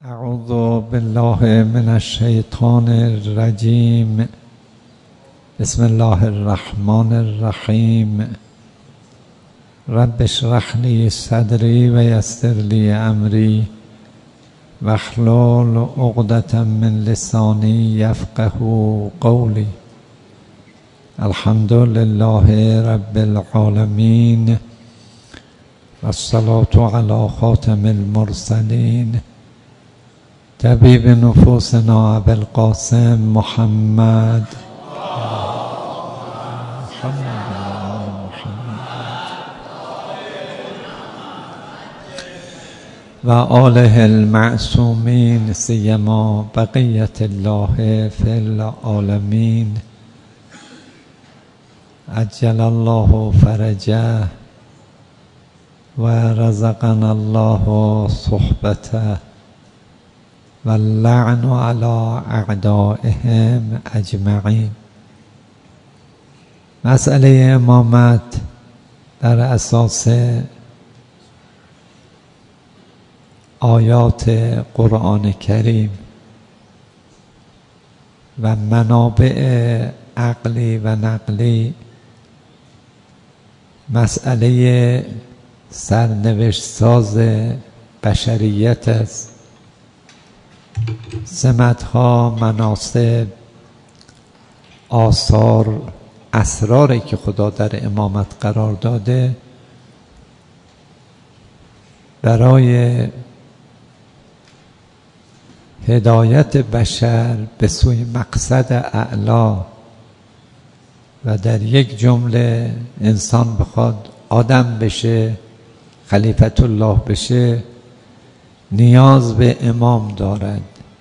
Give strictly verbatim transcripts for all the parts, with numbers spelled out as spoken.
اعوذ بالله من الشیطان الرجیم. بسم الله الرحمن الرحیم. رب اشرح لی صدری و یسر لی امری واحلل عقدة من لسانی یفقهوا قولی. الحمد لله رب العالمین والصلاة علی خاتم المرسلین طبیب نفوسنا ابی القاسم محمد و آله المعصومین سیما بقیت الله فی العالمین. عجل الله فرجه و رزقنا الله صحبته و اللعن علی اعدائهم اجمعین. مسئله امامت در اساس آیات قرآن کریم و منابع عقلی و نقلی مسئله سرنوشت ساز بشریت است. سمتها، مناسب، آثار، اسراری که خدا در امامت قرار داده برای هدایت بشر به سوی مقصد اعلا و در یک جمله انسان بخواد آدم بشه، خلیفت الله بشه، نیاز به امام دارد.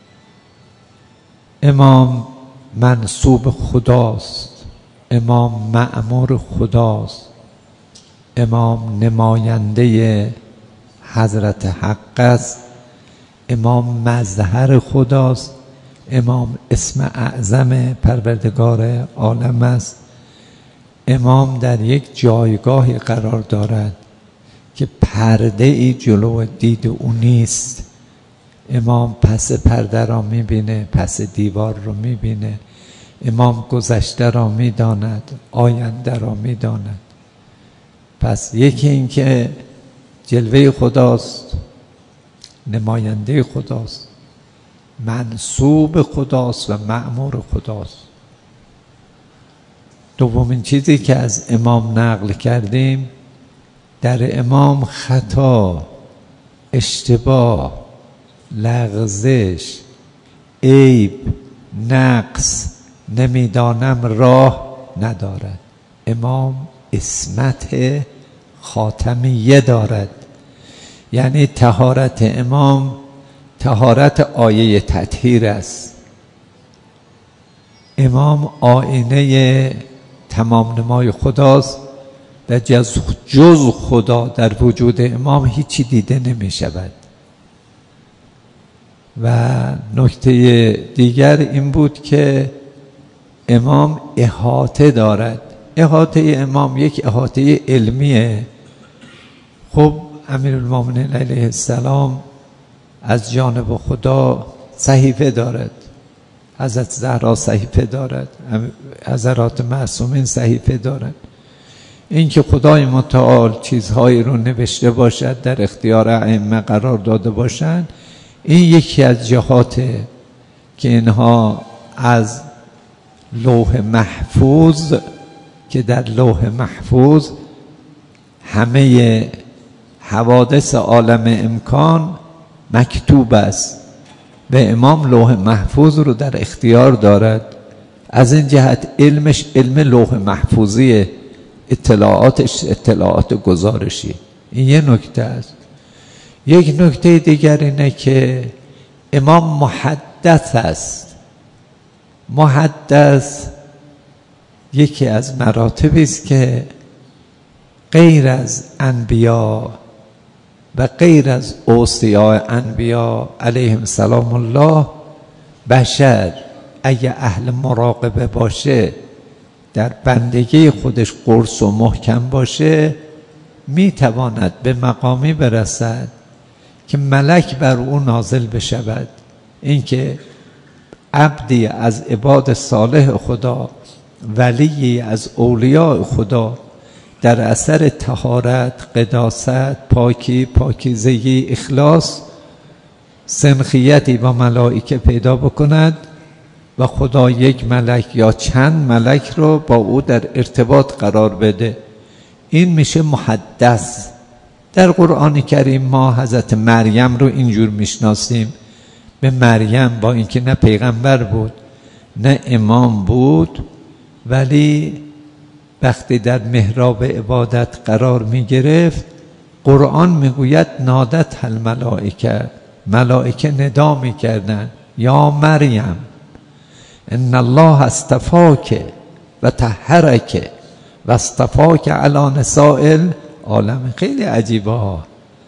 امام منصوب خداست، امام مأمور خداست، امام نماینده حضرت حق است، امام مظهر خداست، امام اسم اعظم پروردگار عالم است. امام در یک جایگاهی قرار دارد که پرده ای جلو دید او نیست. امام پس پرده را میبینه، پس دیوار رو میبینه. امام گذشته را میداند، آینده را میداند. پس یکی این که جلوه خداست، نماینده خداست، منصوب خداست و مأمور خداست. دومین چیزی که از امام نقل کردیم، در امام خطا، اشتباه، لغزش، عیب، نقص، نمیدانم راه ندارد. امام عصمت خاتمیه دارد. یعنی طهارت امام طهارت آیه تطهیر است. امام آینه تمام نمای خداست و جز جز خدا در وجود امام هیچی دیده نمی شود. و نکته دیگر این بود که امام احاطه دارد. احاطه امام یک احاطه علمیه. خب امیرالمومنین علیه السلام از جانب خدا صحیفه دارد، حضرت زهرا صحیفه دارد، حضرات معصومین صحیفه دارد. این که خدای متعال چیزهایی رو نوشته باشد، در اختیار ائمه قرار داده باشند، این یکی از جهاته که اینها از لوح محفوظ، که در لوح محفوظ همه حوادث عالم امکان مکتوب است و امام لوح محفوظ رو در اختیار دارد. از این جهت علمش علم لوح محفوظیه، اطلاعاتش اطلاعات گزارشی. این یه نکته است. یک نکته دیگر اینه که امام محدث است. محدث یکی از مراتبی است که غیر از انبیا و غیر از اوصیاء انبیا علیهم سلام الله، بشر اگه اهل مراقبه باشه، در بندگی خودش قرص و محکم باشه، میتواند به مقامی برسد که ملک بر او نازل بشود. اینکه عبدی از عباد صالح خدا، ولی از اولیاء خدا، در اثر طهارت، قداست، پاکی، پاکیزگی، اخلاص، سنخیتی با ملائکه پیدا بکند و خدا یک ملک یا چند ملک رو با او در ارتباط قرار بده. این میشه محدث. در قرآن کریم ما حضرت مریم رو اینجور میشناسیم. به مریم با اینکه نه پیغمبر بود نه امام بود، ولی وقتی در محراب عبادت قرار می گرفت، قرآن میگوید نادت الملائکه، ملائکه ندا می کردن یا مریم ان الله اصطفاک و طهرک و اصطفاک علی نساء العالم. خیلی عجیبه ها.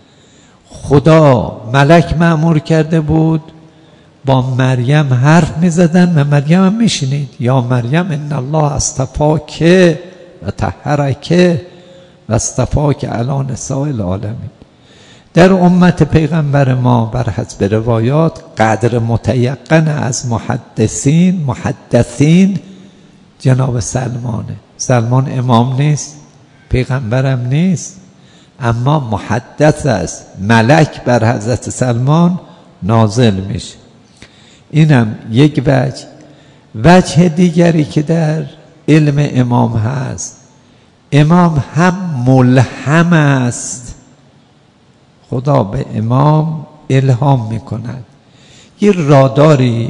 خدا ملک مأمور کرده بود با مریم حرف می زدن و مریم هم می شنید. یا مریم ان الله اصطفاک و طهرک و اصطفاک علی نساء العالمین. در امت پیغمبر ما بر حسب روایات قدر متیقن از محدثین محدثین جناب سلمانه. سلمان امام نیست، پیغمبرم نیست، اما محدث است. ملک بر حضرت سلمان نازل میشه. اینم یک وجه. وجه دیگری که در علم امام هست، امام هم ملهم است. خدا به امام الهام میکند. یه راداری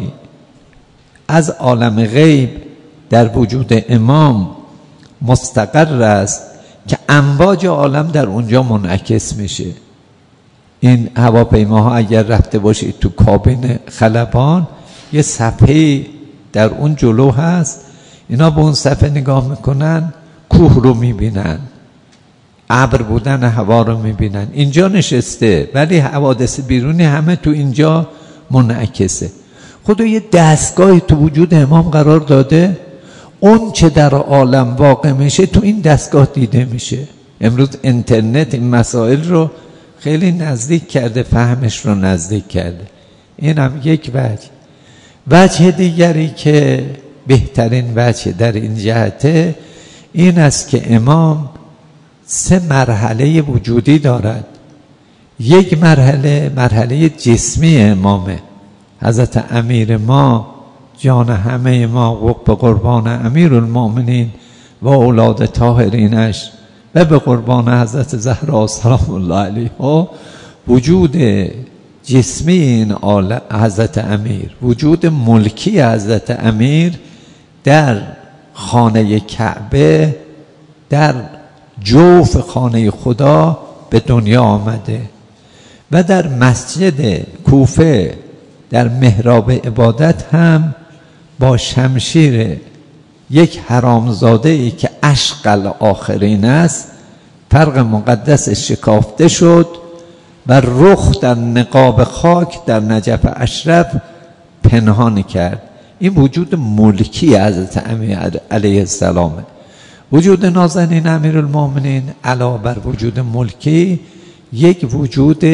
از عالم غیب در وجود امام مستقر است که امواج عالم در اونجا منعکس میشه. این هواپیماها اگر رفته باشید تو کابین خلبان، یه صفحه در اون جلو هست، اینا به اون صفحه نگاه میکنن، کوه رو میبینن، ابر بودن هوا رو میبینن. اینجا نشسته ولی حوادث بیرونی همه تو اینجا منعکسه. خدا یه دستگاهی تو وجود امام قرار داده، اون چه در عالم واقع میشه تو این دستگاه دیده میشه. امروز اینترنت این مسائل رو خیلی نزدیک کرده، فهمش رو نزدیک کرده. این هم یک وجه. وجه دیگری که بهترین وجه در این جهته این است که امام سه مرحله وجودی دارد. یک مرحله مرحله جسمی امامه. حضرت امیر ما، جان همه ما، به قربان امیر المؤمنین و اولاد طاهرینش و به قربان حضرت زهرا سلام الله علیها، وجود جسمی این حضرت امیر، وجود ملکی حضرت امیر در خانه کعبه، در جوف خانه خدا به دنیا آمده و در مسجد کوفه در محراب عبادت هم با شمشیر یک حرامزاده ای که اشقل آخرین است فرق مقدس شکافته شد و رخ در نقاب خاک در نجف اشرف پنهان کرد. این وجود ملکی حضرت امیر علیه السلامه. وجود نازنین امیرالمومنین علاوه بر وجود ملکی یک وجود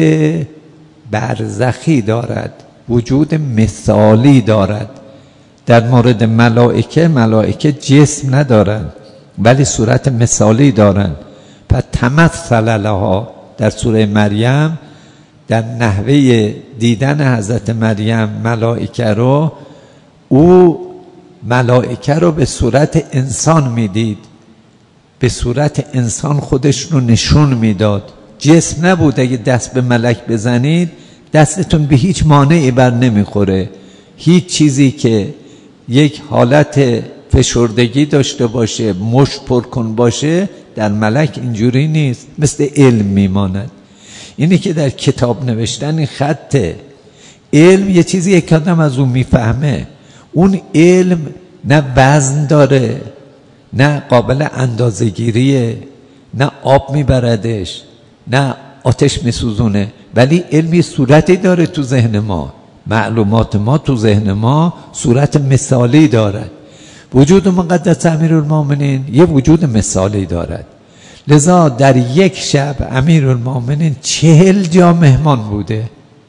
برزخی دارد، وجود مثالی دارد. در مورد ملائکه، ملائکه جسم ندارند ولی صورت مثالی دارند. پس تمثل لها در سوره مریم، در نحوه دیدن حضرت مریم ملائکه رو، او ملائکه رو به صورت انسان میدید، به صورت انسان خودش رو نشون میداد. جسم نبود. اگه دست به ملک بزنید دستتون به هیچ مانعی بر نمیخوره. هیچ چیزی که یک حالت فشردگی داشته باشه، مشت پر کن باشه، در ملک اینجوری نیست، مثل علم میماند. اینی که در کتاب نوشتن این خطه. علم یه چیزی یک آدم از اون میفهمه. اون علم نه وزن داره، نه قابل اندازه‌گیریه، نه آب میبردش، نه آتش میسوزونه، ولی علمی صورتی داره تو ذهن ما. معلومات ما تو ذهن ما صورت مثالی دارد. وجود مقدس امیرالمومنین یه وجود مثالی دارد. لذا در یک شب امیرالمومنین چهل جا مهمان بوده.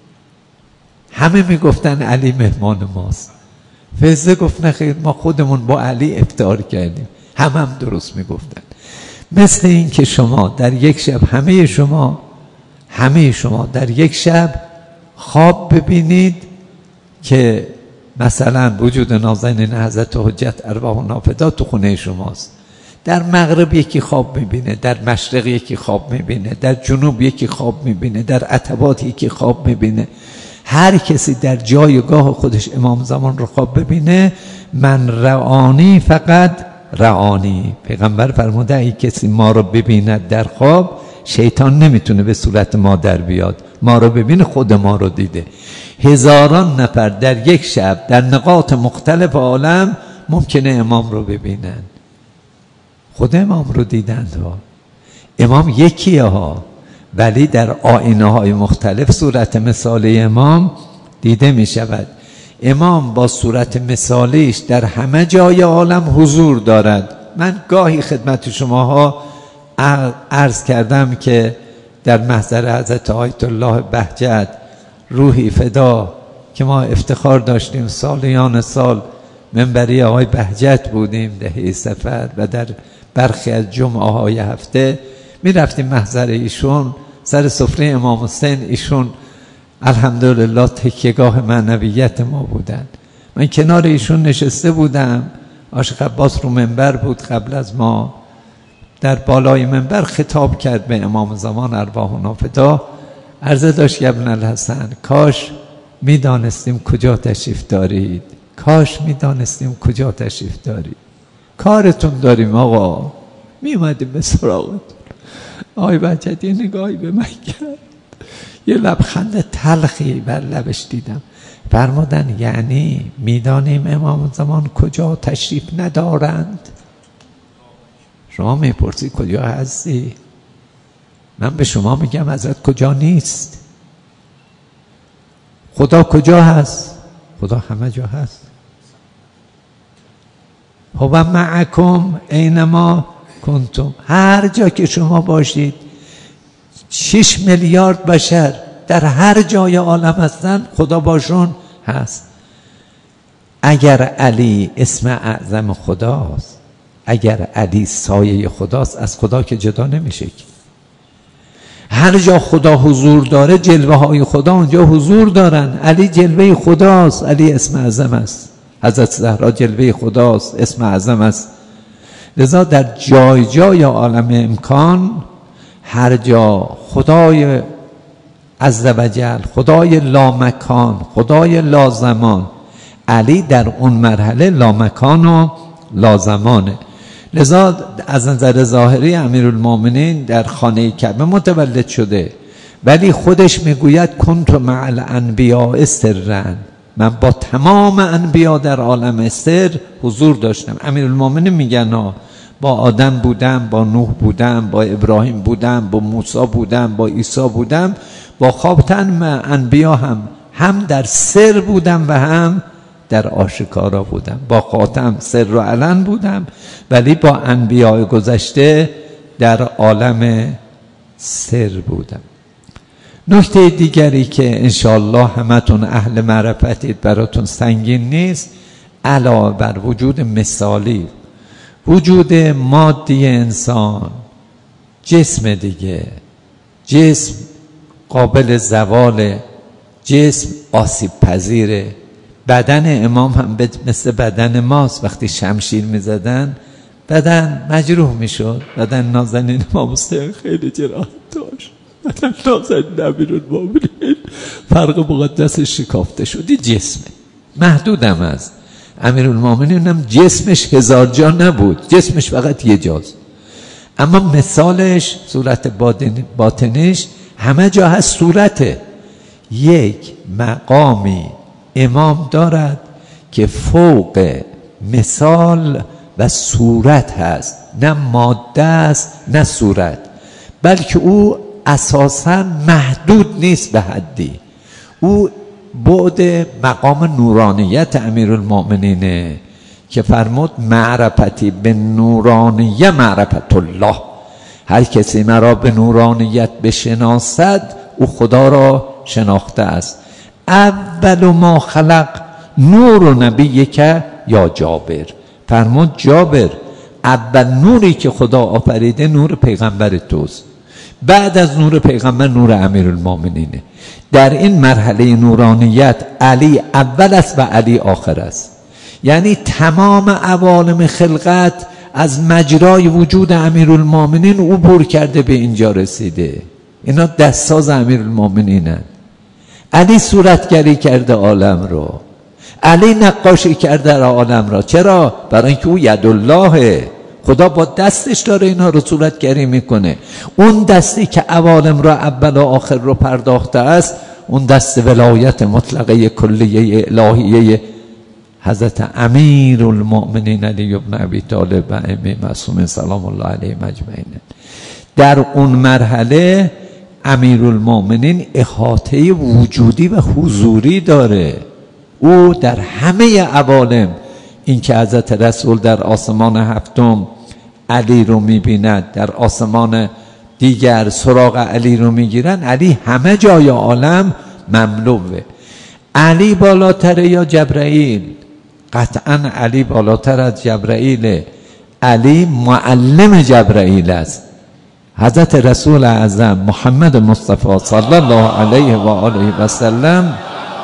همه میگفتن علی مهمان ماست. فیضه گفت نه خیر، ما خودمون با علی افطار کردیم. هم هم درست میگفتن. مثل این که شما در یک شب همه شما همه شما در یک شب خواب ببینید که مثلا وجود نازنین حضرت حجت ارواح نافذه تو خونه شماست. در مغرب یکی خواب میبینه، در مشرق یکی خواب میبینه، در جنوب یکی خواب میبینه، در عتبات یکی خواب میبینه. هر کسی در جایگاه خودش امام زمان رو خواب ببینه. من رعانی فقط رعانی، پیغمبر فرموده ای کسی ما رو ببیند در خواب، شیطان نمیتونه به صورت ما در بیاد، ما رو ببینه خود ما رو دیده. هزاران نفر در یک شب در نقاط مختلف عالم ممکنه امام رو ببینن. خود امام رو دیدند ها. امام یکیه ها، ولی در آینه های مختلف صورت مثالی امام دیده می شود. امام با صورت مثالیش در همه جای عالم حضور دارد. من گاهی خدمت شماها عرض کردم که در محضر حضرت آیت الله بهجت روحی فدا که ما افتخار داشتیم سالیان سال منبری آقای بهجت بودیم دهه سفر و در برخی از جمعه های هفته می رفتیم محضر ایشون، سر سفره امام حسین ایشون الحمدلله تکیهگاه معنویت ما بودن. من کنار ایشون نشسته بودم، عاشق عباس رو منبر بود قبل از ما، در بالای منبر خطاب کرد به امام زمان ارواح نافذه، عرضه داشت که ابن الحسن کاش می دانستیم کجا تشریف دارید، کاش می دانستیم کجا تشریف دارید، کارتون داریم آقا، می اومدیم به سراغتون. آقای بهجت یه نگاهی به من کرد، یه لبخند تلخی بر لبش دیدم، فرمودن یعنی میدانیم امام زمان کجا تشریف ندارند؟ شما میپرسی کجا هستی؟ من به شما میگم حضرت کجا نیست. خدا کجا هست؟ خدا همه جا هست. هو معکم اینما کنتم، هر جا که شما باشید. شش میلیارد بشر در هر جای عالم هستن، خدا باشون هست. اگر علی اسم اعظم خداست، اگر علی سایه خداست، از خدا که جدا نمیشه. هر جا خدا حضور داره جلوه های خدا اونجا حضور دارن. علی جلوه خداست، علی اسم اعظم است. حضرت زهرا جلوه خداست، اسم اعظم است. لذا در جای جای عالم امکان هر جا خدای عزوجل، خدای لامکان، خدای لازمان، علی در اون مرحله لامکان و لازمانه. لذا از نظر ظاهری امیرالمومنین در خانه کعبه متولد شده، ولی خودش میگوید کنت مع الانبیاء سرا، من با تمام انبیا در عالم سر حضور داشتم. امیرالمومنین میگن با آدم بودم، با نوح بودم، با ابراهیم بودم، با موسی بودم، با عیسی بودم، با خاتم انبیا هم هم در سر بودم و هم در آشکارا بودم. با خاتم سر و علن بودم، ولی با انبیاء گذشته در عالم سر بودم. نکته دیگری که انشاءالله همتون اهل معرفتید، براتون سنگین نیست، علاوه بر وجود مثالی، وجود مادی انسان، جسم دیگه، جسم قابل زواله، جسم آسیب پذیره. بدن امام هم مثل بدن ماست، وقتی شمشیر می زدن بدن مجروح می شد. بدن نازنین امام حسین خیلی جراحت داشت، بدن نازنین امیرالمومنین فرق مقدسش شکافته شدی، جسمه محدود هم است. امیرالمومنین هم جسمش هزار جا نبود، جسمش فقط یه جاست، اما مثالش صورت باطنش همه جا هست. صورته یک مقامی امام دارد که فوق مثال و صورت هست، نه ماده است نه صورت، بلکه او اساساً محدود نیست به حدی. او بعد مقام نورانیت امیرالمومنینه که فرمود معرفتی به نورانیه معرفت الله. هر کسی مرا به نورانیت بشناسد او خدا را شناخته است. اول ما خلق نور و نبی که یا جابر، فرمود جابر اول نوری که خدا آفریده نور پیغمبر توست، بعد از نور پیغمبر نور امیرالمومنینه. در این مرحله نورانیت علی اول است و علی آخر است. یعنی تمام عوالم خلقت از مجرای وجود امیرالمومنین عبور کرده به اینجا رسیده. اینا دستساز امیرالمومنینن. علی صورتگری کرده عالم رو، علی نقاشی کرده عالم را. چرا؟ برای اینکه او یدالله، خدا با دستش داره اینا رو صورتگری میکنه. اون دستی که عوالم را اول و آخر رو پرداخته است، اون دست ولایت مطلقه کلیه الهیه حضرت امیرالمؤمنین علی بن ابی طالب و ائمه معصومین سلام الله علیهم اجمعین. در اون مرحله امیرالمؤمنین احاطه وجودی و حضوری داره. او در همه عوالم، این که حضرت رسول در آسمان هفتم علی رو میبیند، در آسمان دیگر سراغ علی رو میگیرن، علی همه جای عالم مملوه. علی بالاتره یا جبرائیل؟ قطعا علی بالاتر از جبرائیل. علی معلم جبرائیل است. حضرت رسول اعظم محمد مصطفی صلی الله علیه و آله و سلم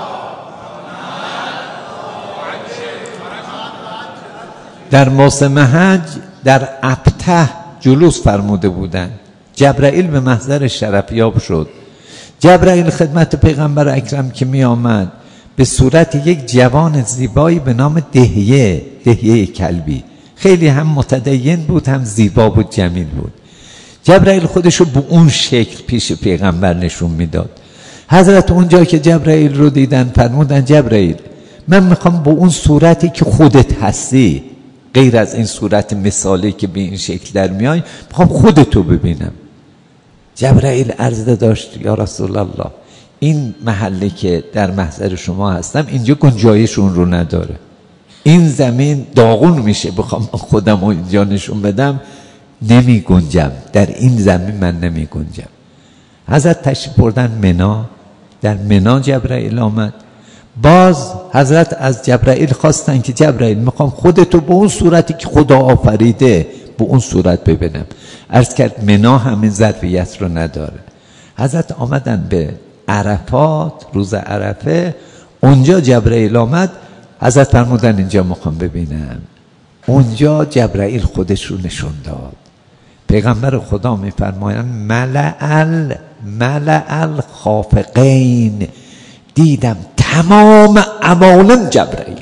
در موسم حج در ابته جلوس فرموده بودند. جبرائیل به محضر شرفیاب شد. جبرائیل خدمت پیغمبر اکرم که می آمد به صورت یک جوان زیبایی به نام دهیه، دهیه کلبی، خیلی هم متدین بود هم زیبا بود، جمیل بود. جبرائیل خودشو به اون شکل پیش پیغمبر نشون میداد. حضرت اونجا که جبرائیل رو دیدن فرمودن جبرائیل من میخوام به اون صورتی که خودت هستی، غیر از این صورت مثالی که به این شکل در میای، میخوام خودتو ببینم. جبرائیل عرض داشت یا رسول الله این محله که در محضر شما هستم اینجا گنجایش اون رو نداره، این زمین داغون میشه، بخوام خودم رو اینجا نشون بدم نمی گنجم، در این زمین من نمی گنجم. حضرت تشریف بردن منا، در منا جبرائیل آمد. باز حضرت از جبرائیل خواستن که جبرائیل میخوام خودتو به اون صورتی که خدا آفریده به اون صورت ببینم. عرض کرد منا همین ظرفیت رو نداره. حضرت آمدن به عرفات، روز عرفه، اونجا جبرائیل آمد. حضرت فرمودن اینجا میخوام ببینم. اونجا جبرائیل خودش رو نشون داد. پیغمبر خدا میفرمایند ملعل ملعل خافقین، دیدم تمام عوالم جبرائیل،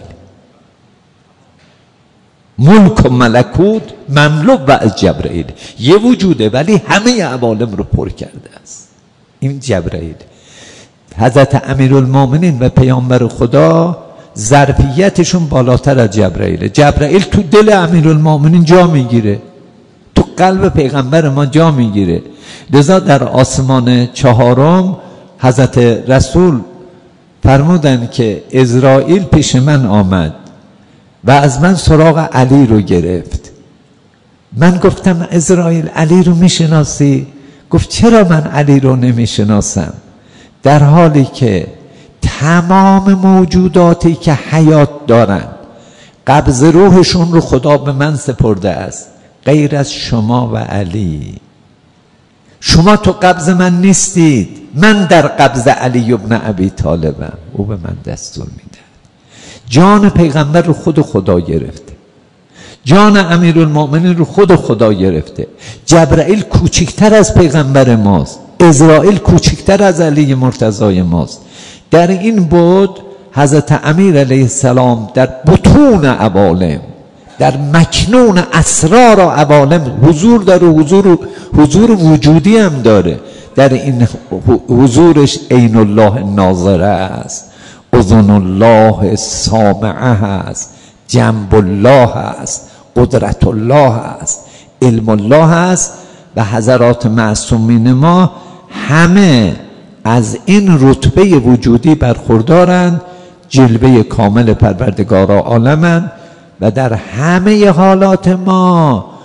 ملک و ملکوت مملو و از جبرائیل، یه وجوده ولی همه عوالم رو پر کرده است. این جبرائیل. حضرت امیرالمومنین و پیامبر خدا ظرفیتشون بالاتر از جبرائیل. جبرائیل تو دل امیرالمومنین جا میگیره، تو قلب پیغمبر ما جا میگیره. لذا در آسمان چهارم حضرت رسول فرمودن که عزرائیل پیش من آمد و از من سراغ علی رو گرفت. من گفتم عزرائیل علی رو میشناسی؟ گفت چرا من علی رو نمیشناسم؟ در حالی که تمام موجوداتی که حیات دارن قبض روحشون رو خدا به من سپرده است، غیر از شما و علی. شما تو قبض من نیستید، من در قبض علی ابن ابی طالبم. او به من دستور میده. جان پیغمبر رو خود خدا گرفته، جان امیرالمومنین رو خود خدا گرفته. جبرائیل کوچکتر از پیغمبر ماست، عزرائیل کوچکتر از علی مرتضی ماست. در این بود حضرت امیر علیه السلام در بطون عوالم، در مکنون اسرار عوالم حضور داره، حضور حضور وجودی هم داره. در این حضورش عین الله ناظره است، اذن الله سامعه است، جنب الله است، قدرت الله است، علم الله است. و حضرات معصومین ما همه از این رتبه وجودی برخوردارند، جلوه کامل پروردگار عالمند و در همه حالات ما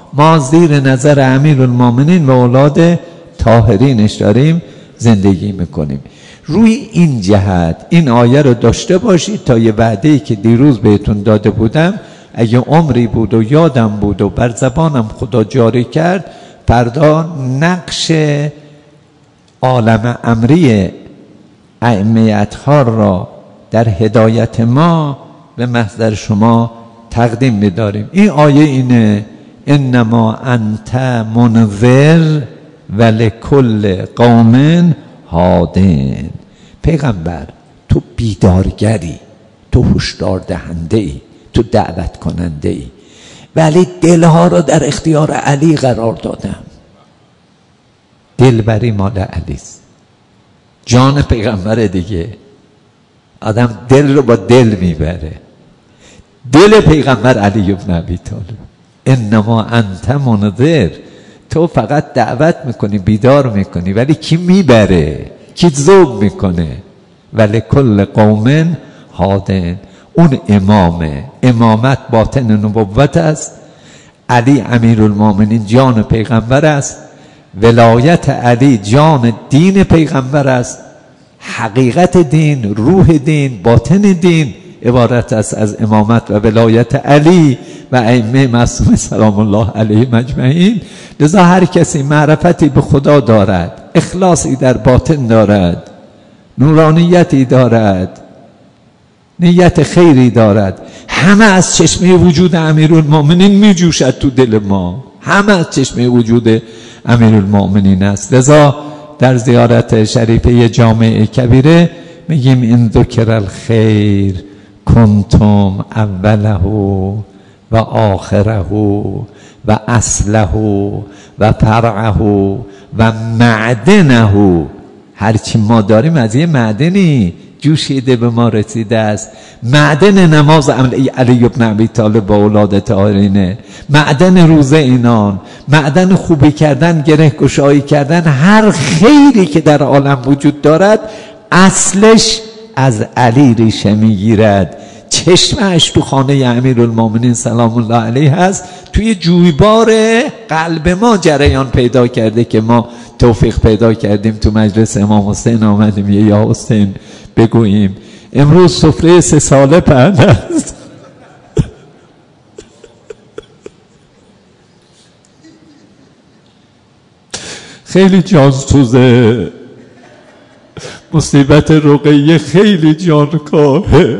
ما زیر نظر امیرالمومنین و اولاد طاهرینش داریم زندگی میکنیم. روی این جهت این آیه رو داشته باشید تا یه وعده‌ای که دیروز بهتون داده بودم اگه عمری بود و یادم بود و بر زبانم خدا جاری کرد، فردا نقش عالم امری ائمه اطهار را در هدایت ما به محضر شما تقدیم می‌داریم. این آیه اینه: انما انت منذر ولکل قوم هادin. پیغمبر تو بیدارگری، تو هشدار دهنده ای، تو دعوت کننده ای، ولی دلها را در اختیار علی قرار دادم. دلبری مال علیست، جان پیغمبر دیگه. آدم دل رو با دل میبره. دل پیغمبر علی بن ابی طالب. انما انت منذر، تو فقط دعوت میکنی، بیدار میکنی، ولی کی میبره؟ کی ذوب میکنه؟ ولی کل قوم هادin. اون امامه. امامت باطن نبوت است. علی امیرالمومنین جان پیغمبر است. ولایت علی جان دین پیغمبر است. حقیقت دین، روح دین، باطن دین عبارت است از امامت و ولایت علی و ائمه معصوم سلام الله علیهم اجمعین. لذا هر کسی معرفتی به خدا دارد، اخلاصی در باطن دارد، نورانیتی دارد، نیت خیری دارد، همه از چشمه وجود امیرالمومنین می جوشد تو دل ما. همه از چشمه وجود امیرالمومنین است. لذا در زیارت شریفه جامع کبیره میگیم این ذکر الخیر کنتم اوله و آخره و اصله و فرعه و معدنه. هرچی ما داریم از یه معدنی جوشیده به ما رسیده است. معدن نماز علی بن ابی طالب با اولاد طاهرینه، معدن روزه اینان، معدن خوبی کردن، گره گشایی کردن. هر خیری که در عالم وجود دارد اصلش از علی ریشه میگیرد. چشمش تو خانه امیرالمومنین سلام الله علیه هست، توی جویبار قلب ما جریان پیدا کرده که ما توفیق پیدا کردیم تو مجلس امام حسین آمدیم یه یا حسین بگوییم. امروز سفره سه ساله پهن است. خیلی جانسوزه، مصیبت رقیه خیلی جانکاهه.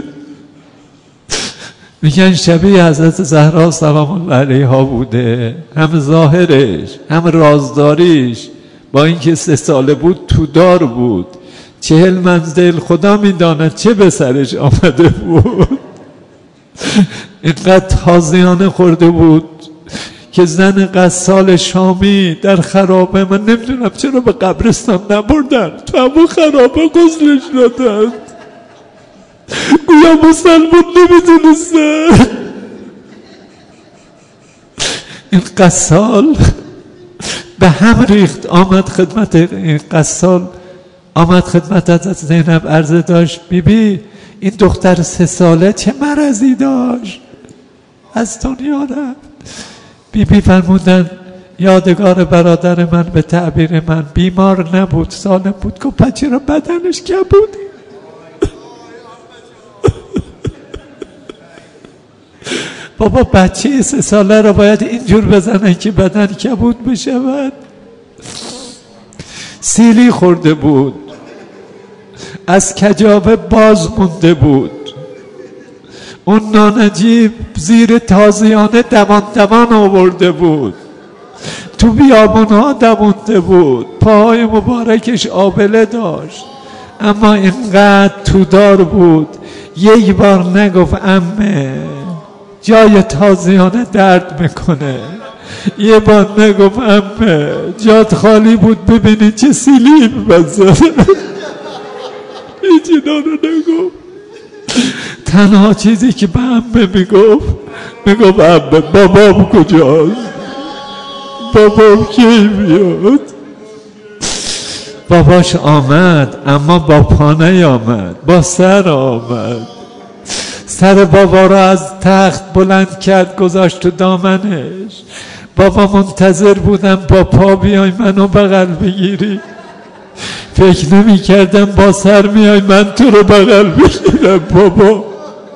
میگن شبیه حضرت زهرا سلام الله علیها بوده، هم ظاهرش هم رازداریش، با اینکه سه ساله بود تو دار بود، چهل منزل خدا میداند چه به سرش آمده بود. اینقدر تازیانه خورده بود که زن قصال شامی در خرابه، من نمیدونم چرا به قبرستان نبردن، تو همون خرابه غسلش دادن، گویا مسلمان نمیدونستن. این قصال به هم ریخت، آمد خدمت این قصال، آمد خدمت حضرت زینب عرضه داشت بیبی این دختر سه ساله چه مرضی داشت از دنیا رفت. بیبی فرمودن یادگار برادر من به تعبیر من بیمار نبود، سالم بود. گفت پس چرا بدنش کبود؟ بابا بچه سه ساله را باید اینجور بزنن که بدن کبود بشود. سیلی خورده بود، از کجاوه باز مونده بود، اون نانجیب زیر تازیانه دوان دوان آورده بود، تو بیابونها دوونده بود، پاهای مبارکش آبله داشت، اما اینقدر تودار بود یک بار نگفت امه جای تازیانه درد میکنه، یه بار نگفت امه جات خالی بود ببینی چه سیلی بزنه. هیچ اینا رو نگفت. تنها چیزی که به امه میگفت میگفت امه بابام کجاست، بابام کی میاد. باباش آمد اما با پا نیامد، با سر آمد. سر بابا را از تخت بلند کرد گذاشت تو دامنش. بابا منتظر بودم با پا بیای منو بغل بگیری، فکر نمی کردم با سر میای من تو رو بغل بگیرم. بابا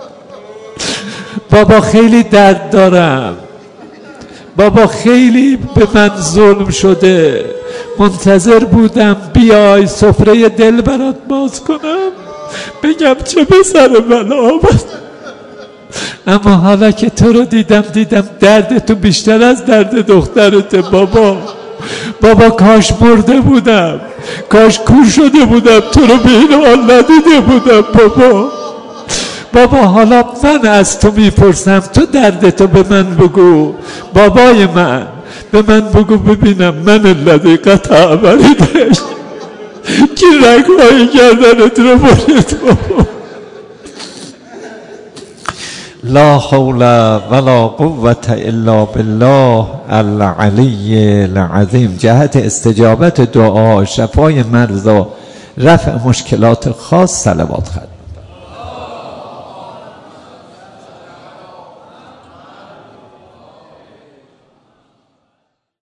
بابا خیلی درد دارم، بابا خیلی به من ظلم شده، منتظر بودم بیای سفره دل برات باز کنم، بگم چه به سر من آمد. اما حالا که تو رو دیدم دیدم درد تو بیشتر از درد دخترت. بابا بابا کاش مرده بودم، کاش کور شده بودم، تو رو به این حال ندیده بودم. بابا بابا حالا من از تو میپرسم، تو دردتو به من بگو، بابای من به من بگو ببینم من الذی قطع ولیدک کی رگ‌های گردنت رو برید. بابا لا حول ولا قوة الا بالله العلی العظیم. جهت استجابت دعا، شفای مرضا، رفع مشکلات خاص صلوات خواهد.